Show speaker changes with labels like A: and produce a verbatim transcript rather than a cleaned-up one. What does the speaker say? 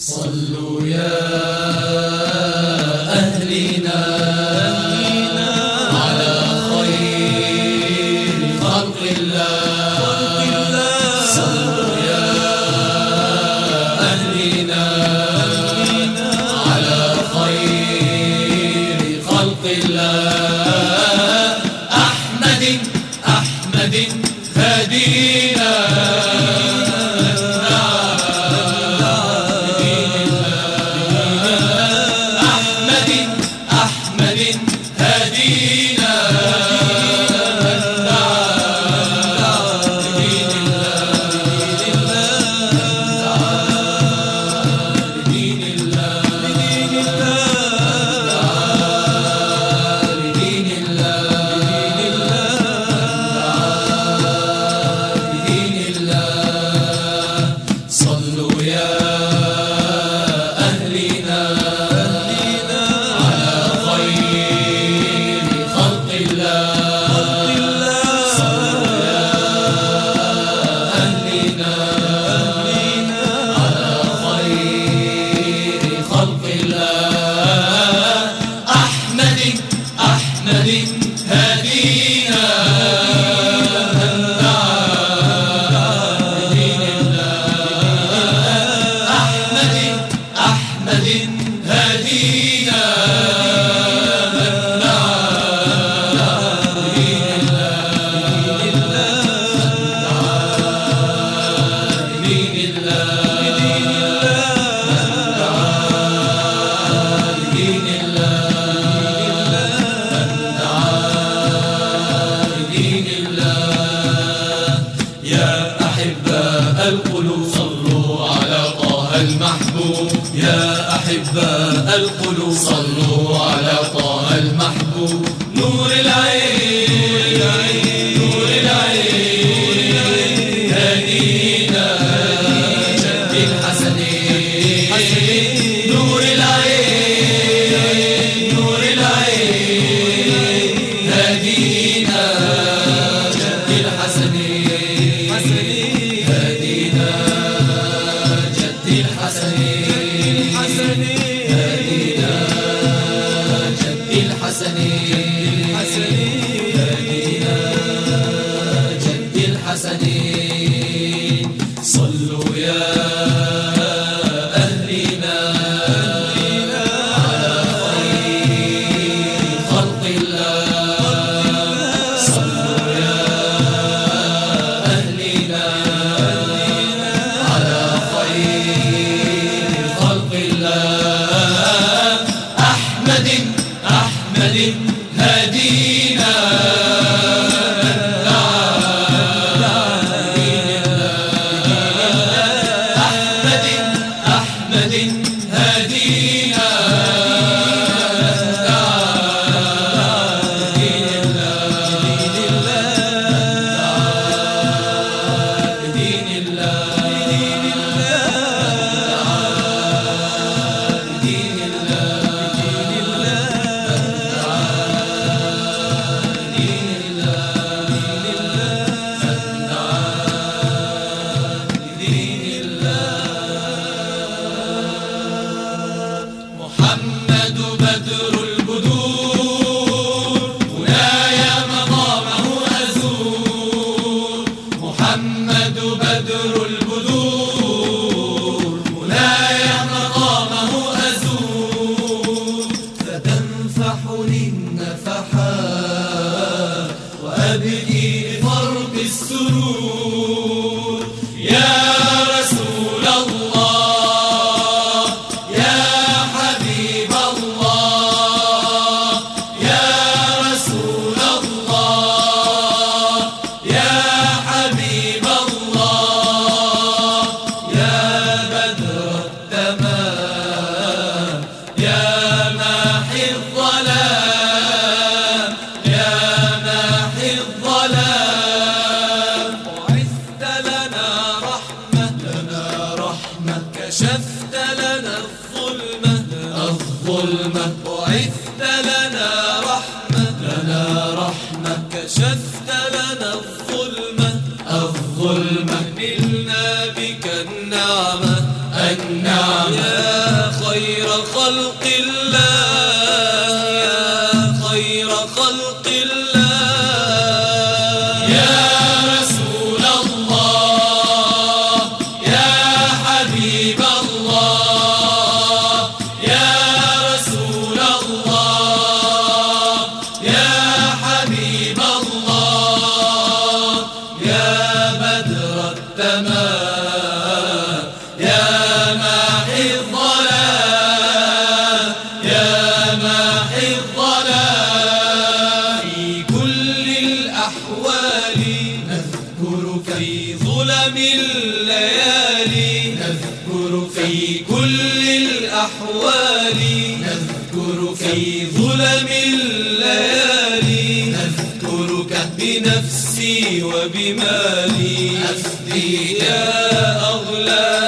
A: صلوا يا أهلنا على خير خلق الله. صلوا يا أهلنا على خير خلق الله. أحمد أحمد هدينا يا أحباء القلوب صلوا على طه المحبوب. نور العين نور العين هدينا جد الحسنين. نور العين نور العين هدينا جد الحسنين. هدينا جد الحسنين. هدينا جد الحسنين. هدينا جد الحسنين. صلوا يا أهلنا على خير خلق الله. صلوا يا أهلنا على خير خلق الله. أحمد أحمد هدينا أحمد أحمد هدينا دين محمد بدر البدور هناي مقامه أزور. محمد بدر البدور هناي مقامه أزور. فتنفحني النفحات وأبكي بفرط السرور. يا رسول الله يا حبيب الله يا رسول الله يا حبيب الله يا بدر التمام يا ماحي الظلام يا ماحي الظلام. بعثت لنا رحمة لنا رحمة كشفت لنا الظلمة الظلمة. بعثت لنا رحمة لنا رحمة كشفت لنا الظلمة الظلمة. نلنا بك النعمة النعمة. خلق الله يا خير خلق الله يا رسول الله يا حبيب الله يا رسول الله يا حبيب الله يا بدر التمام يا ماحي الظلام يا ماحي الظلام في كل الأحوال نذكرك في ظلم الليالي نذكرك في كل الأحوال نذكرك في ظلم الليالي نذكرك بنفسي وبمالي أفدي يا أغلى